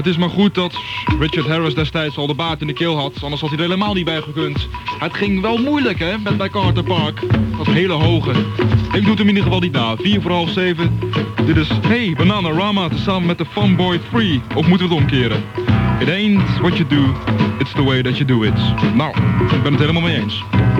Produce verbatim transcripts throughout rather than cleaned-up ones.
het is maar goed dat Richard Harris destijds al de baard in de keel had, anders had hij er helemaal niet bij gekund. Het ging wel moeilijk hè, met bij Carter Park. Dat hele hoge. Ik doe het hem in ieder geval niet na. Vier voor half zeven. Dit is Hey Bananarama tezamen met de Funboy Three. Of moeten we het omkeren? It ain't what you do, it's the way that you do it. Nou, ik ben het helemaal mee eens.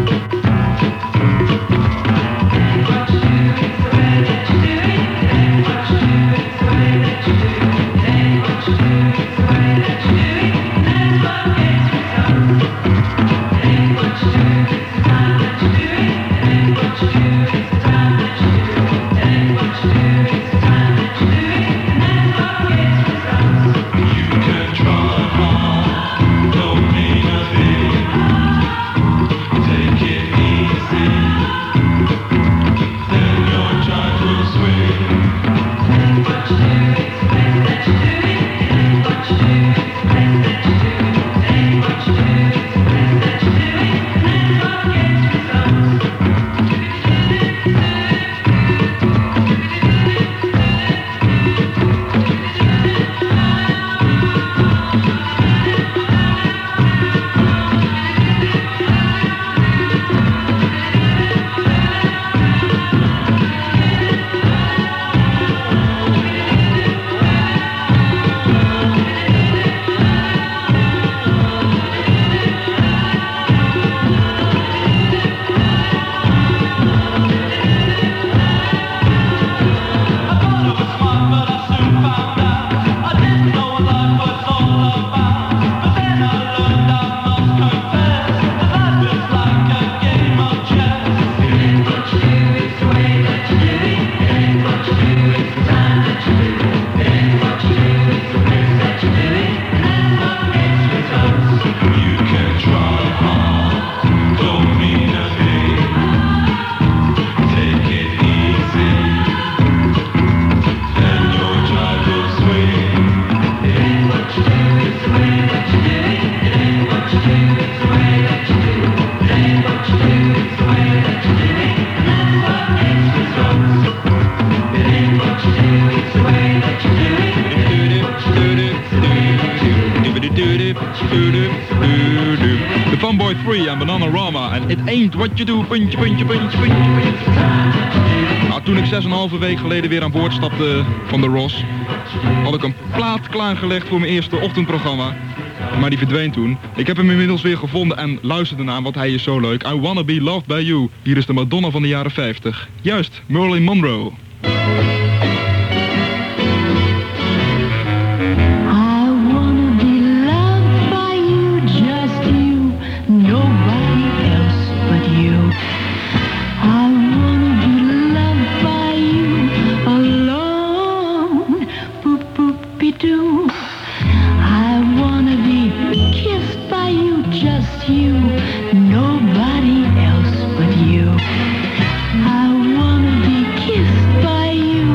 De Funboy Three en Bananarama en It Ain't What You Do, puntje, puntje, puntje, puntje, puntje. Nou, toen ik zes en een halve week geleden weer aan boord stapte van de Ross, had ik een plaat klaargelegd voor mijn eerste ochtendprogramma. Maar die verdween toen. Ik heb hem inmiddels weer gevonden en luister ernaar, want hij is zo leuk. I Wanna Be Loved By You. Hier is de Madonna van de jaren vijftig. Juist, Marilyn Monroe. Nobody else but you. I wanna be kissed by you.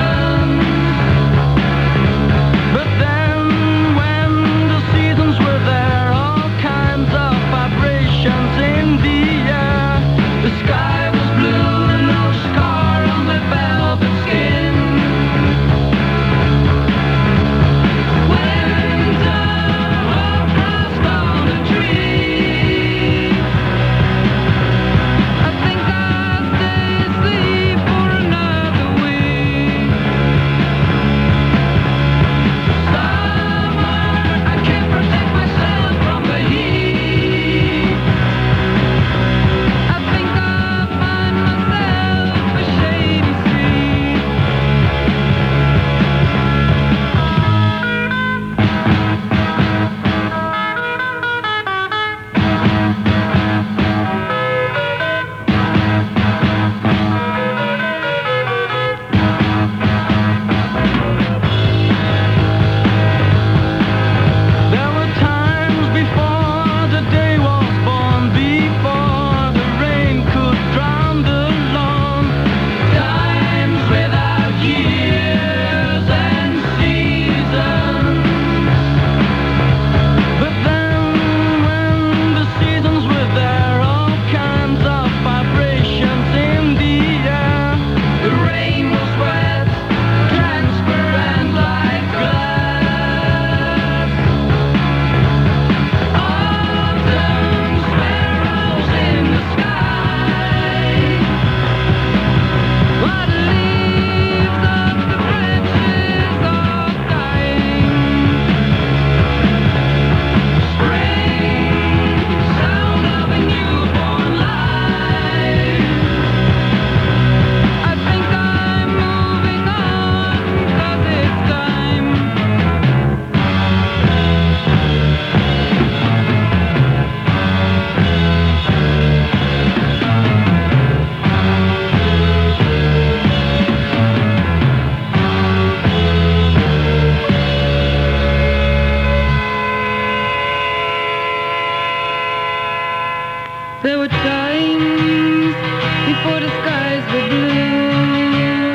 There were times before the skies were blue,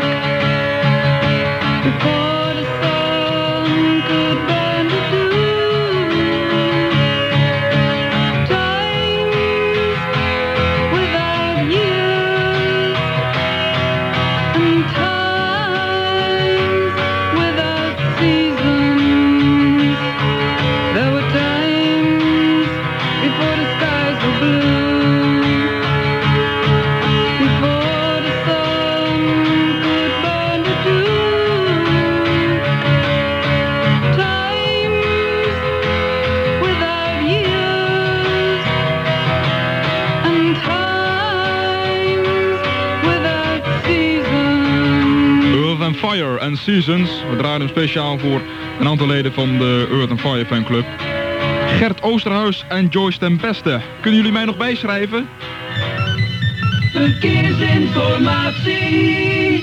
before the sun could burn the dew. Times without years and times without seasons. There were times before the skies were blue, before the sun could burn the dew. Times without years and times without seasons. Earth and Fire and Seasons. We draaien hem speciaal voor een aantal leden van de Earth and Fire fanclub. Gert Oosterhuis en Joyce ten Beste. Kunnen jullie mij nog bijschrijven? Verkeersinformatie.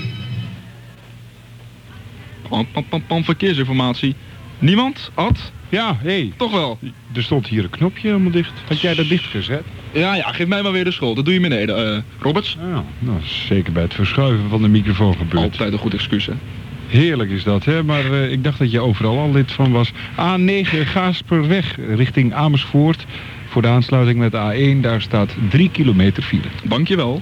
Pam, pam, pam, pam, verkeersinformatie. Niemand? Ad? Ja, hé, hey, Toch wel? er stond hier een knopje helemaal dicht. Had jij dat dichtgezet? Ja, ja, geef mij maar weer de schuld. Dat doe je beneden. eh Roberts? Ja, nou, zeker bij het verschuiven van de microfoon gebeurd. Altijd een goed excuus, hè? Heerlijk is dat, hè? Maar eh, ik dacht dat je overal al lid van was. A negen Gaasperweg richting Amersfoort. Voor de aansluiting met A één, daar staat drie kilometer file. Dankjewel.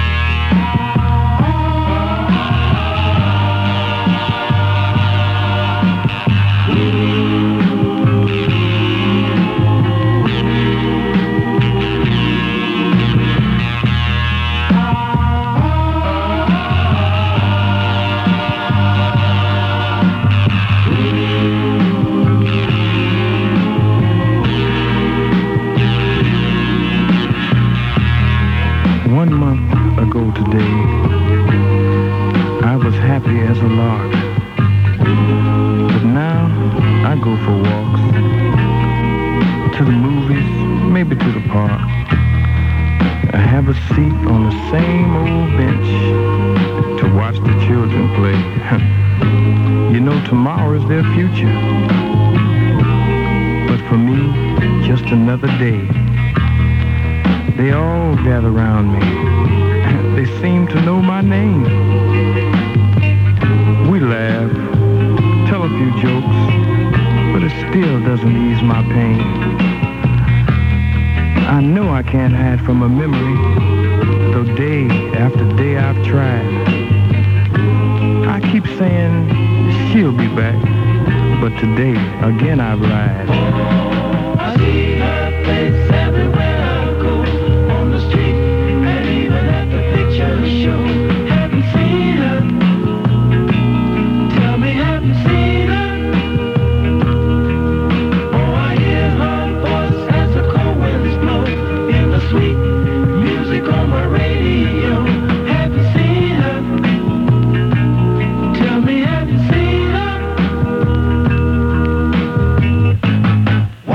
One month ago today, I was happy as a lark. But now I go for walks, to the movies, maybe to the park. I have a seat on the same old bench to watch the children play. You know, tomorrow is their future. But for me, just another day. They all gather around me. They seem to know my name. We laugh, tell a few jokes, but it still doesn't ease my pain. I know I can't hide from a memory, though day after day I've tried. I keep saying she'll be back, but today again I've lied. I see her face everywhere I go, on the street and even at the picture show. Have you seen her? Tell me, have you seen her? Oh, I hear her voice as the cold winds blow in the sweet music on my radio. Have you seen her? Tell me, have you seen her?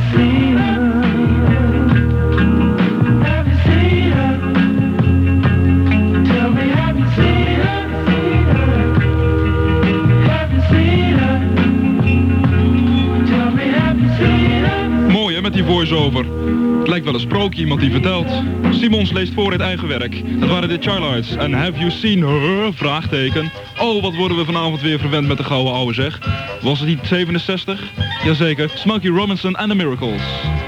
seen her? Have you seen her? Tell me, have you seen her? Seen her? Have you seen her? Tell me, have you seen her? Mooi hè, met die voice-over. Het lijkt wel een sprookje, iemand die vertelt. Simons leest voor het eigen werk. Dat waren de Charlites. En have you seen her? Vraagteken. Oh, wat worden we vanavond weer verwend met de gouden ouwe zeg. Was het niet zevenenzestig? Jazeker. Smokey Robinson and the Miracles.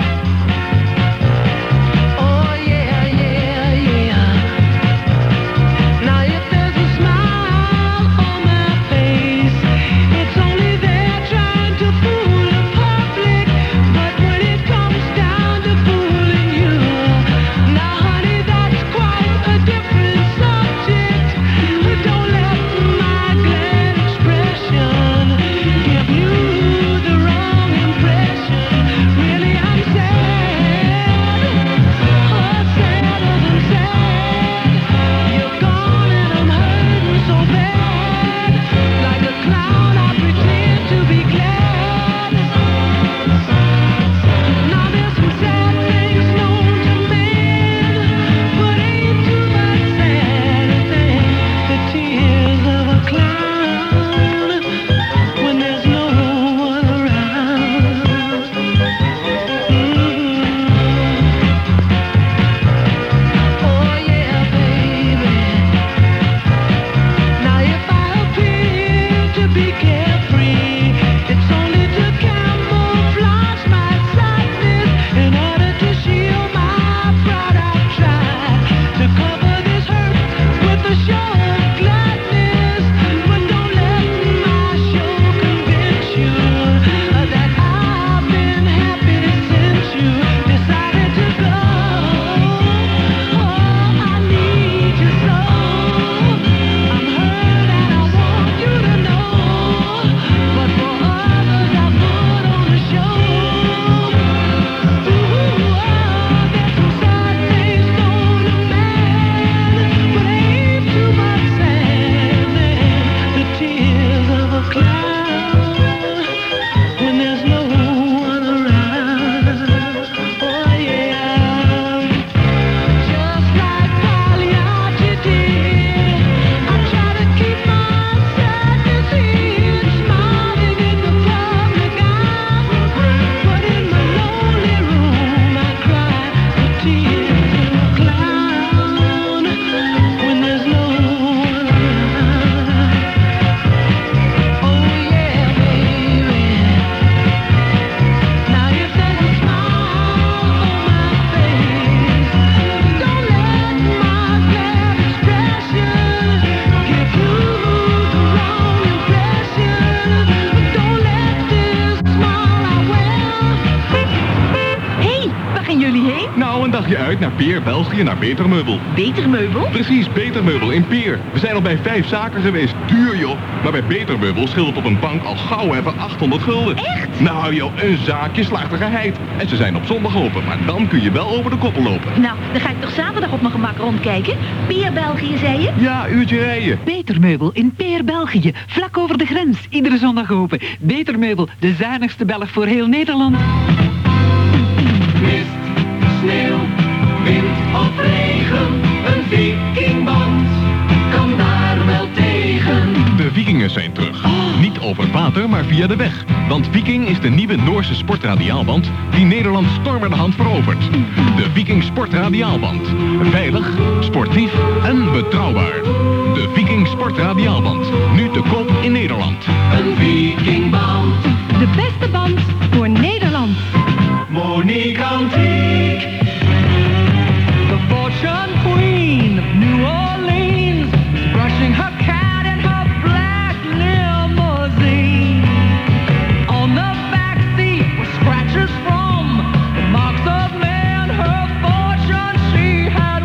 Uit naar Peer, België, naar Beter Meubel. Beter Meubel? Precies, Beter Meubel in Peer. We zijn al bij vijf zaken geweest. Duur joh. Maar bij Beter Meubel schildert op een bank al gauw even achthonderd gulden. Echt? Nou joh, een zaakje slaagt er geheid. En ze zijn op zondag open, maar dan kun je wel over de koppel lopen. Nou, dan ga ik toch zaterdag op mijn gemak rondkijken. Peer, België, zei je? Ja, uurtje rijden. Beter Meubel in Peer, België. Vlak over de grens. Iedere zondag open. Beter Meubel, de zuinigste Belg voor heel Nederland. Mist, sneeuw, wind of regen, een vikingband kan daar wel tegen. De Vikingen zijn terug. Niet over water, maar via de weg. Want Viking is de nieuwe Noorse sportradiaalband die Nederland stormerhand verovert. De Viking Sportradiaalband. Veilig, sportief en betrouwbaar. De Viking Sportradiaalband. Nu te koop in Nederland. Een vikingband. De beste band voor Nederland. Monique Antiek. The fortune queen of New Orleans, brushing her cat in her black limousine. On the back seat were scratches from the marks of men. Her fortune she had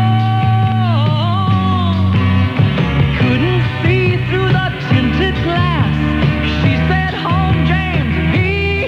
won. Couldn't see through the tinted glass. She said, "Home, James." He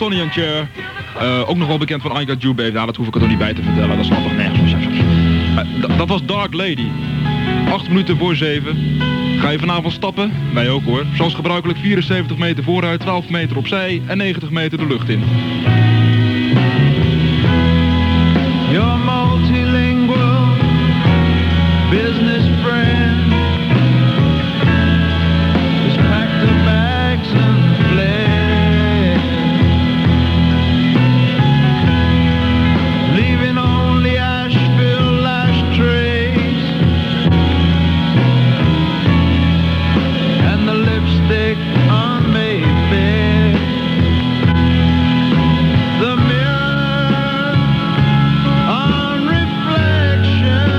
Sonny and Cher. Uh, ook nog wel bekend van I Got You Babe. Ja, dat hoef ik er toch niet bij te vertellen. Dat slaat toch nergens op. Uh, dat was Dark Lady. Acht minuten voor zeven. Ga je vanavond stappen? Wij ook hoor. Zoals gebruikelijk vierenzeventig meter vooruit, twaalf meter opzij en negentig meter de lucht in. Your multilingual business friend has packed her bags and fled, leaving only ash-filled ashtrays and the lipstick on Mayfair. The mirror on reflection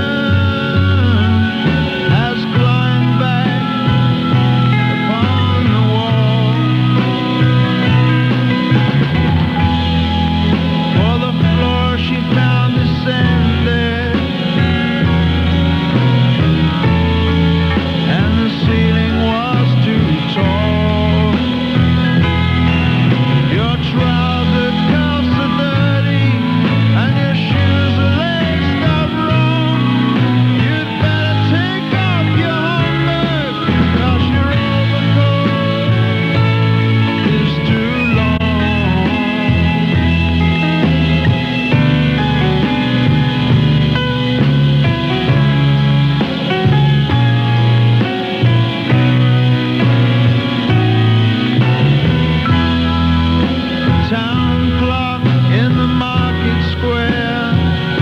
has climbed back upon the wall. For the floor she found descended, and the ceiling was too tall. Your trouser cuffs are dirty and your shoes are laced up wrong. You'd better take off your homework, 'cause your overcoat is too long. Town clock in the market square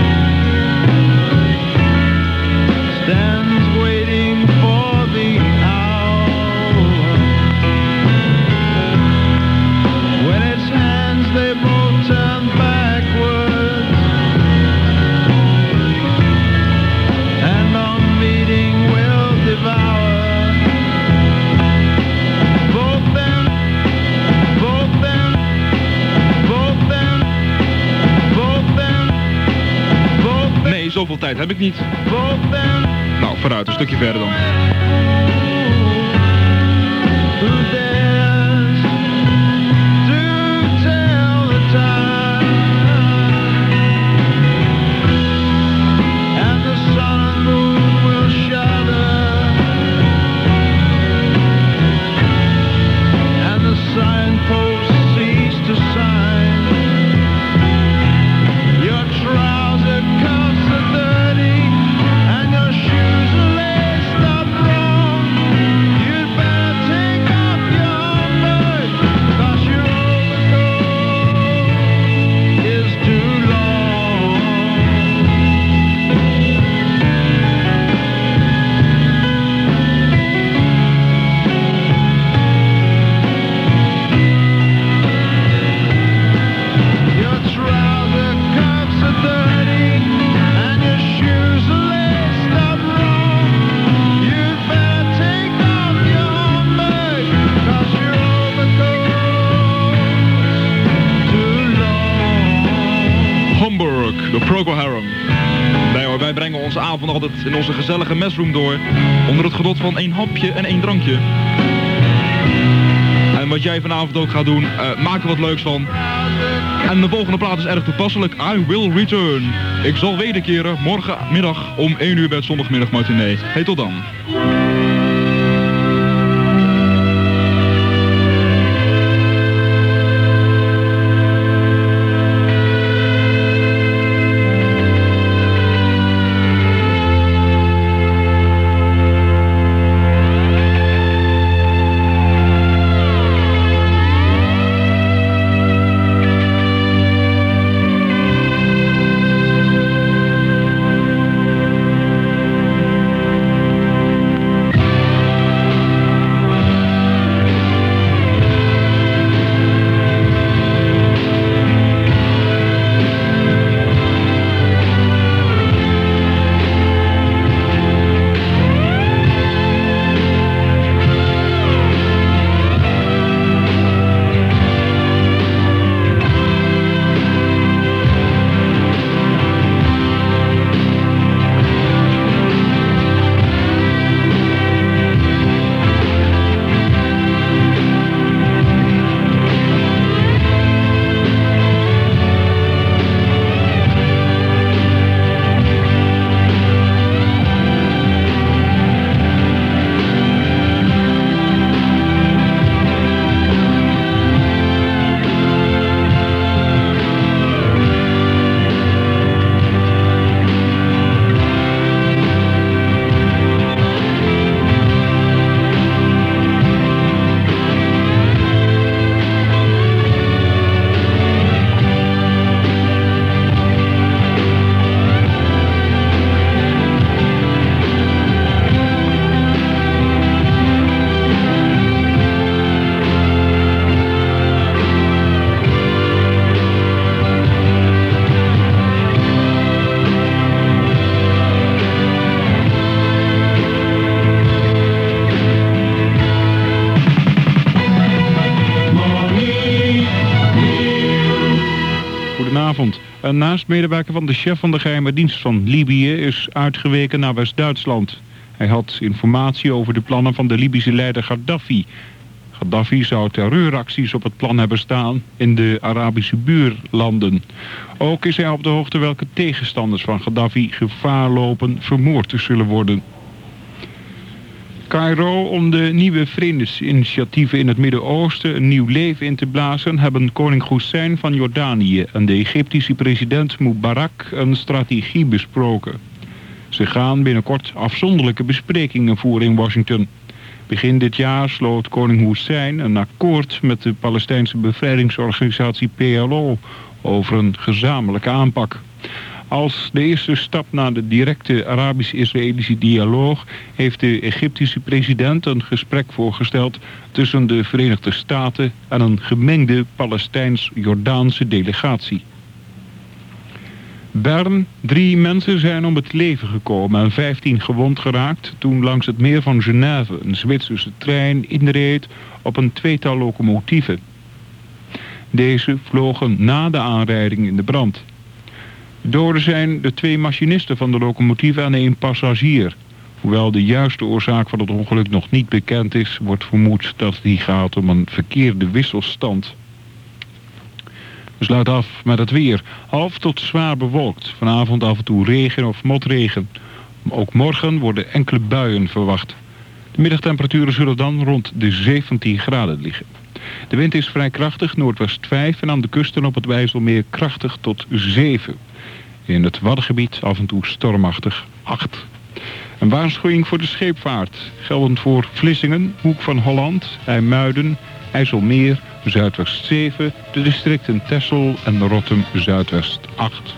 stands waiting for the hour. When its hands they both turn backwards, and our meeting will devour both them, both them, both them, both them, both them, Nee, zoveel tijd heb ik niet. both them. Nou, vooruit, een stukje verder dan. Who dares to tell the time? And the sun and moon will shudder, and the signposts cease to sign. Your trouser cuffs are dirty and your shoes are laced up wrong. You'd better take off your homework, 'cause your overcoat is too long. Your trouser cuffs are dirty and your shoes are laced up wrong. You'd better take off your homework, 'cause your overcoat's too long. Hamburg, de Procol Harum. Nee hoor, wij brengen onze avond altijd in onze gezellige mesroom door. Onder het genot van één hapje en één drankje. En wat jij vanavond ook gaat doen, uh, maak er wat leuks van. En de volgende plaat is erg toepasselijk. I Will Return. Ik zal wederkeren morgenmiddag om één uur bij het zondagmiddag matinee. Hey, tot dan. Een naastmedewerker van de chef van de geheime dienst van Libië is uitgeweken naar West-Duitsland. Hij had informatie over de plannen van de Libische leider Gaddafi. Gaddafi zou terreuracties op het plan hebben staan in de Arabische buurlanden. Ook is hij op de hoogte welke tegenstanders van Gaddafi gevaar lopen vermoord te zullen worden. Cairo, om de nieuwe vredesinitiatieven in het Midden-Oosten een nieuw leven in te blazen, hebben koning Hussein van Jordanië en de Egyptische president Mubarak een strategie besproken. Ze gaan binnenkort afzonderlijke besprekingen voeren in Washington. Begin dit jaar sloot koning Hussein een akkoord met de Palestijnse bevrijdingsorganisatie P L O over een gezamenlijke aanpak. Als de eerste stap naar de directe Arabisch-Israëlische dialoog heeft de Egyptische president een gesprek voorgesteld tussen de Verenigde Staten en een gemengde Palestijns-Jordaanse delegatie. Bern, drie mensen zijn om het leven gekomen en vijftien gewond geraakt toen langs het meer van Genève een Zwitserse trein inreed op een tweetal locomotieven. Deze vlogen na de aanrijding in de brand. Doden zijn de twee machinisten van de locomotief en één passagier. Hoewel de juiste oorzaak van het ongeluk nog niet bekend is, wordt vermoed dat het hier gaat om een verkeerde wisselstand. We sluiten af met het weer. Half tot zwaar bewolkt. Vanavond af en toe regen of motregen. Ook morgen worden enkele buien verwacht. De middagtemperaturen zullen dan rond de zeventien graden liggen. De wind is vrij krachtig, noordwest vijf en aan de kusten op het IJsselmeer krachtig tot zeven. In het Waddengebied af en toe stormachtig acht. Een waarschuwing voor de scheepvaart. Geldend voor Vlissingen, Hoek van Holland, IJmuiden, IJsselmeer, Zuidwest zeven, de districten Texel en Rottum Zuidwest acht.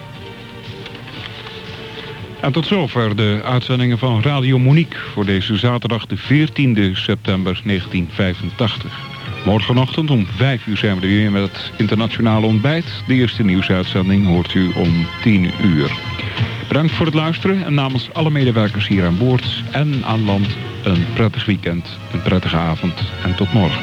En tot zover de uitzendingen van Radio Monique voor deze zaterdag de veertiende september negentien vijfentachtig. Morgenochtend om vijf uur zijn we er weer met het internationale ontbijt. De eerste nieuwsuitzending hoort u om tien uur. Bedankt voor het luisteren en namens alle medewerkers hier aan boord en aan land een prettig weekend, een prettige avond en tot morgen.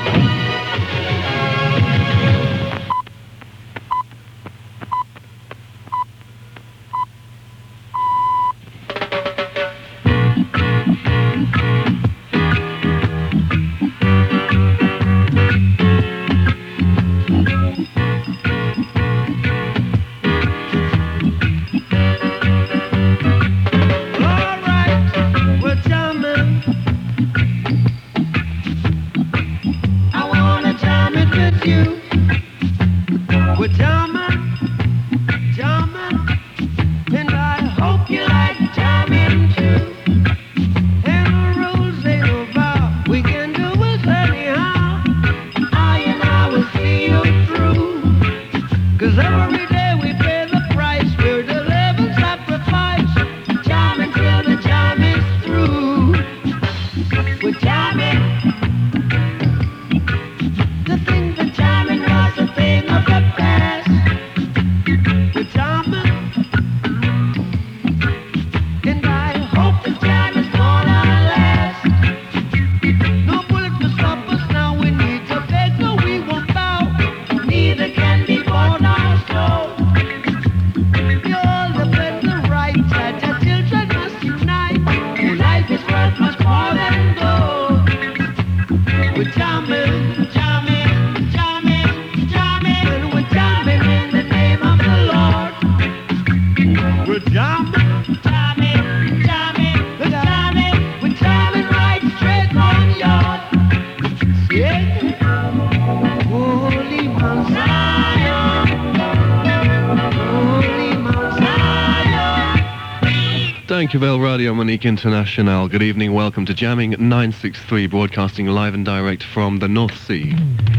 Dankjewel Radio Monique International. Good evening, welcome to Jamming nine sixty-three, broadcasting live and direct from the North Sea.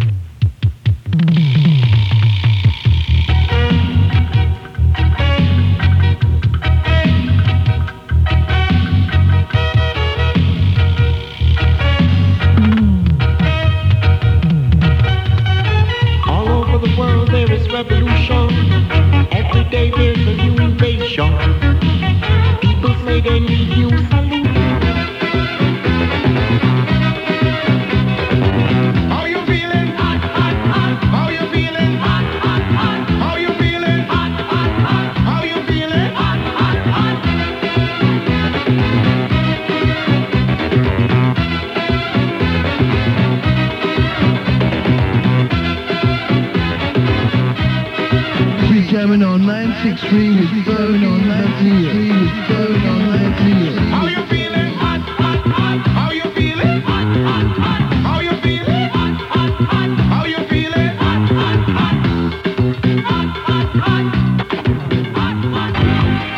All over the world there is revolution. Every day there's a new invasion. Say they need you salute. How you feeling? on nine six three with Bone on Matilda. With Bone on Matilda. How you feeling? Hot, hot, hot. How you feeling? Hot, hot, hot. How you feeling? Hot, hot, hot. How you feeling? Hot, hot, hot. Hot, hot, hot. Hot, hot, hot.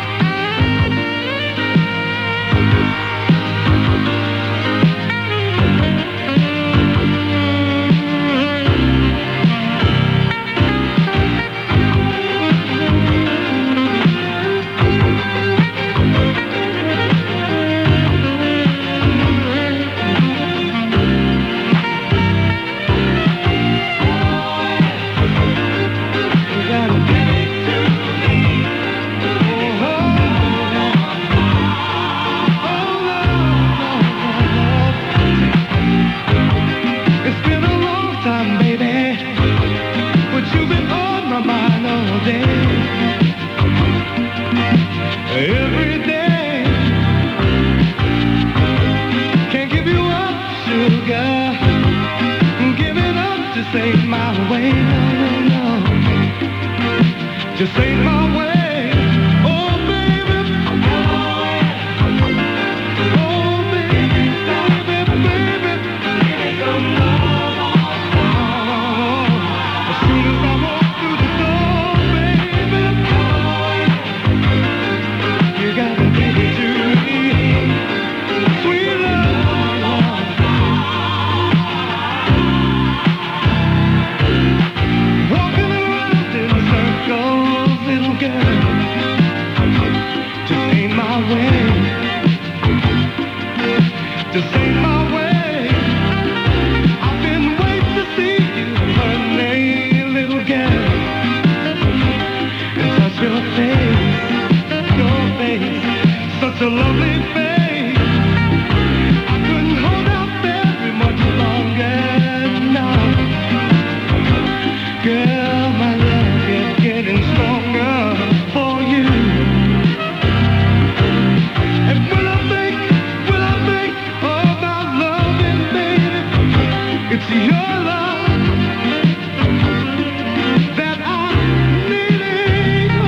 Just ain't my way. Oh, baby. Oh, baby, baby, baby. Oh, as soon as I walk through the door, baby, you gotta give it to me. Sweet love. Walking around in circles, little girl, just ain't my way. Just ain't my way. I've been waiting to see you, honey, little girl, and touch your face, your face, such a lovely face. I couldn't hold out very much longer now. Girl, my love is getting stronger for you. And when I think, when I think about loving, baby, it's your love that I'm needing. Oh.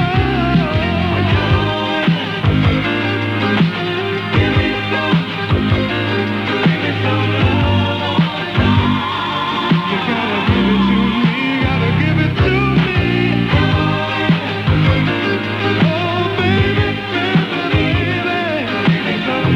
Give me some, give me some love. You gotta give it to me, gotta give it to me. Oh, baby, baby, baby. Give me some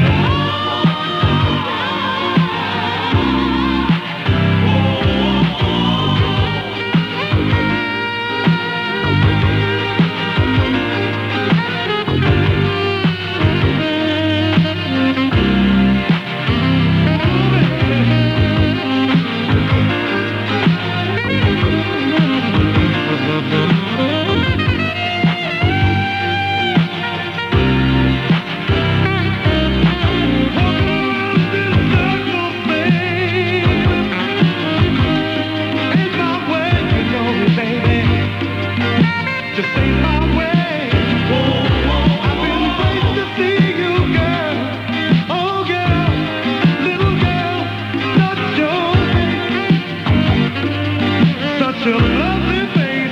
just ain't my way. I've been waiting to see you, girl. Oh, girl, little girl, touch your face, such a lovely face.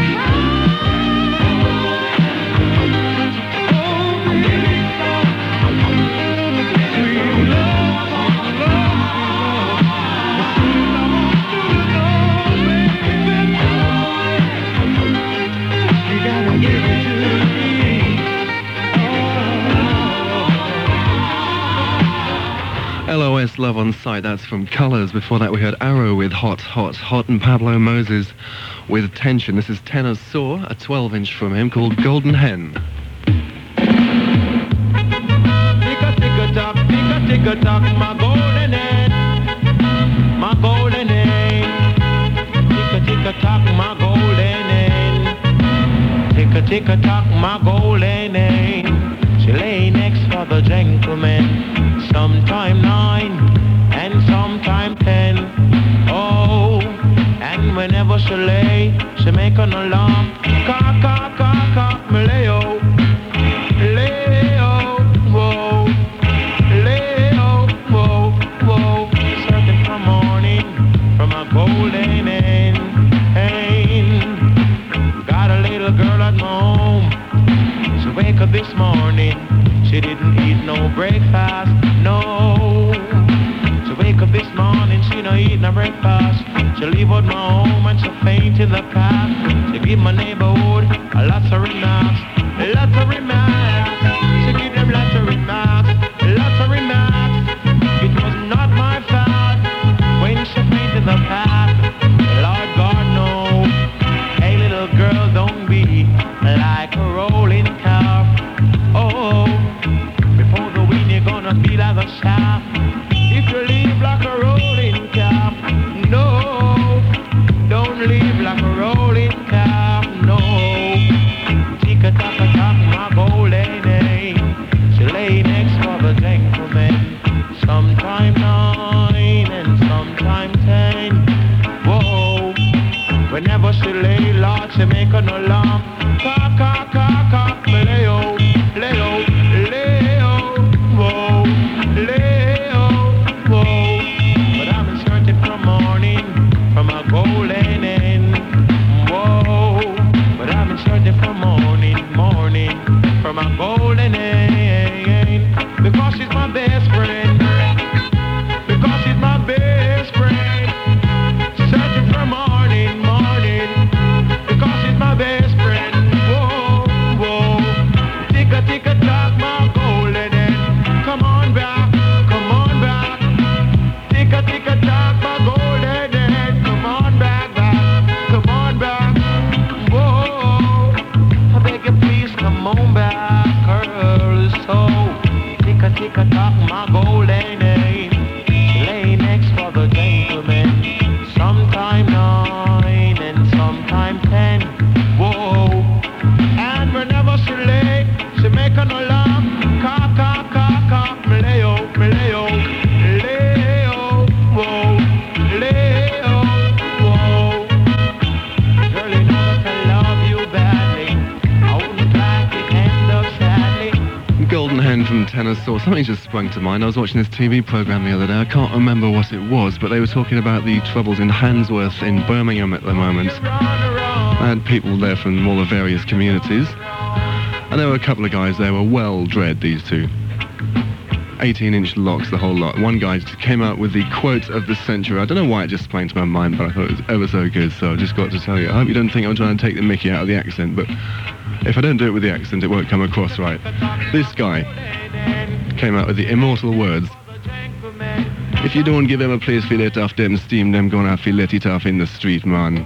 Oh, baby, sweet love, love, love. As soon as I walk through the door, baby, you gotta give it to me. L O S Love on Sight, that's from Colours. Before that we heard Arrow with Hot, Hot, Hot, and Pablo Moses with Tension. This is Tenor Saw, a twelve inch from him called Golden Hen. Tick a tick a tock, tick a tick a tock, my golden hen, my golden hen. Tick a tick a tock, my golden hen. Tick a tick a tock, my golden hen. She lay next for the gentleman, sometime nine and sometime ten. Oh, and whenever she lay, she make an alarm. Caw, caw, caw, caw, me lay-o, lay-o, whoa, lay-o, whoa, whoa. Searching for morning from a golden hen, hen. Got a little girl at home. home. She wake up this morning, she didn't eat no breakfast, no. She wake up this morning, she no eat no breakfast. She leave out my home and she faint in the path. She give my neighborhood a lot of remarks, a lot of remarks. She give them lots of remarks, lots of remarks. It was not my fault when she faint in the path. Lord God knows. Hey little girl, don't be like a rolling calf. Oh, before the wind you're gonna be like a shaft. If you live like a rolling calf, no, don't live like a rolling calf, no. Tick-a-tock-a-tock, my golden name. She lay next for the gentleman. Sometime nine and sometime ten. Whoa, whenever she lay, Lord, she make an alarm. Cock, cock, cock, cock, me lay-o, lay-o, lay-o, whoa, lay-o, whoa. But I'm in searching for morning, from a golden end, whoa. But I'm in searching for morning, morning, from a golden end. Because she's my best friend, because she's my best friend. Searching for morning, morning, because she's my best friend. Whoa, whoa. Tick-a, tick-a-tock, my golden end. Come on back, come on back. Tick-a, tick-a-tock, my golden end. Come on back, back, come on back. Whoa, I beg you please come on back, girl. So, tick-a, tick-a-tock, my golden end. Lay next for the gentleman. Sometime nine and sometime ten. Whoa, and whenever she lay, she make an alarm. Cock, cock, cock, cock, me lay-o, me lay-o, lay-o, whoa, lay-o, whoa. Girl, you know that I love you badly. I wouldn't like it end up sadly. Golden Hen from Tenor Saw. Something just sprung to mind. I was watching this T V programme the other day. I can't remember what it was, but they were talking about the troubles in Handsworth in Birmingham at the moment. I had people there from all the various communities. And there were a couple of guys there who were well dread, these two. eighteen inch locks, the whole lot. One guy just came out with the quote of the century. I don't know why it just sprang to my mind, but I thought it was ever so good, so I've just got to tell you. I hope you don't think I'm trying to take the mickey out of the accent, but if I don't do it with the accent, it won't come across right. This guy came out with the immortal words. If you don't give them a place fillet off them steam, them gonna fillet it off in the street, man.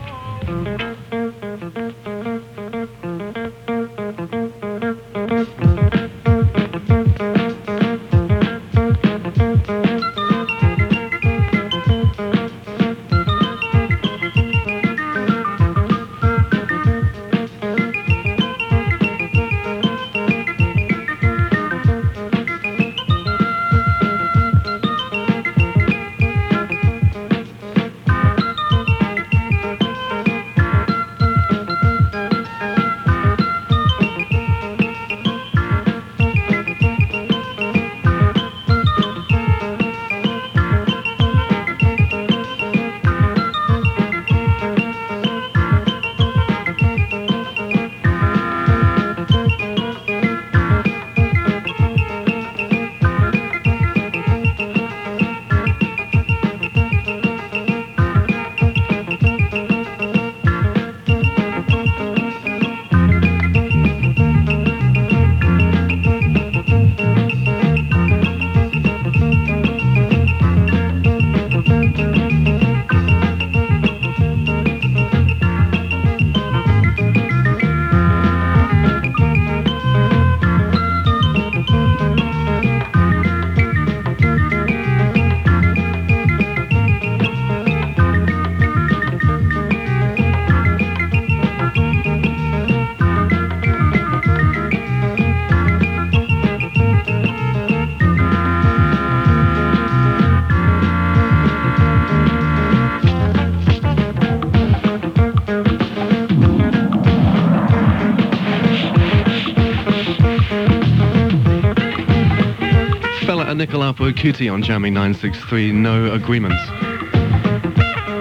Nicolapo Cuti on Jamming nine six three, No Agreements.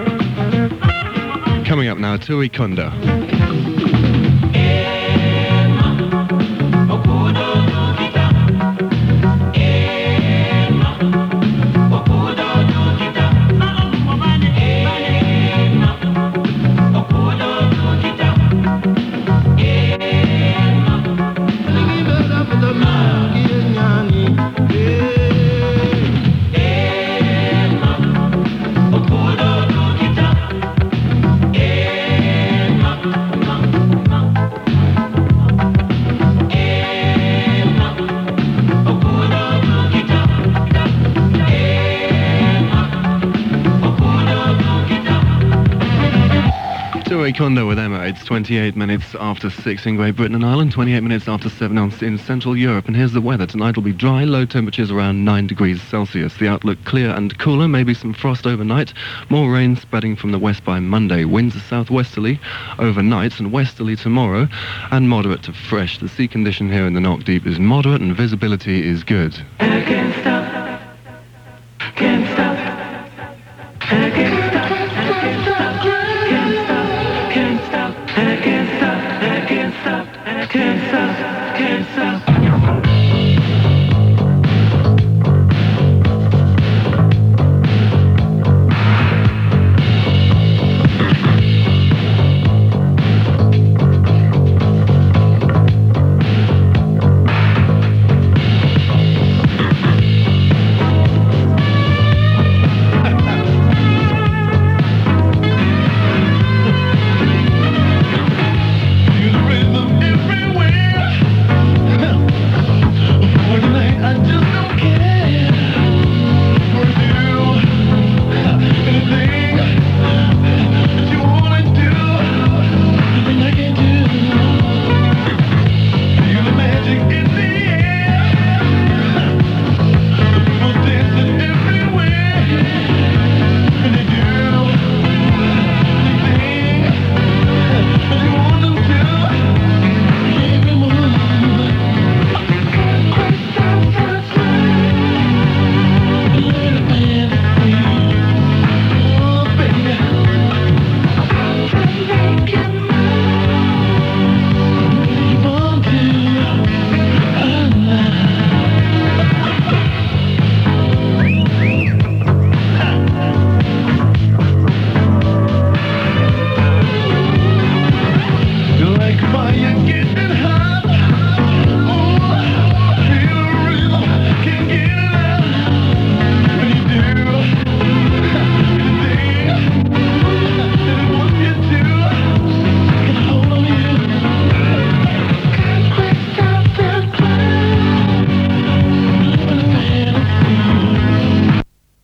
Coming up now, Tui Kunda. Marie Kondo with Emma. It's twenty-eight minutes after six in Great Britain and Ireland, twenty-eight minutes after seven in Central Europe. And here's the weather. Tonight will be dry, low temperatures around nine degrees Celsius. The outlook clear and cooler, maybe some frost overnight. More rain spreading from the west by Monday. Winds are southwesterly overnight and westerly tomorrow, and moderate to fresh. The sea condition here in the Knock Deep is moderate and visibility is good. And I can't stop, can't stop, and I can't stop, and I can't stop, can't stop, and I can't stop, and I can't stop, and I can't stop, can't stop.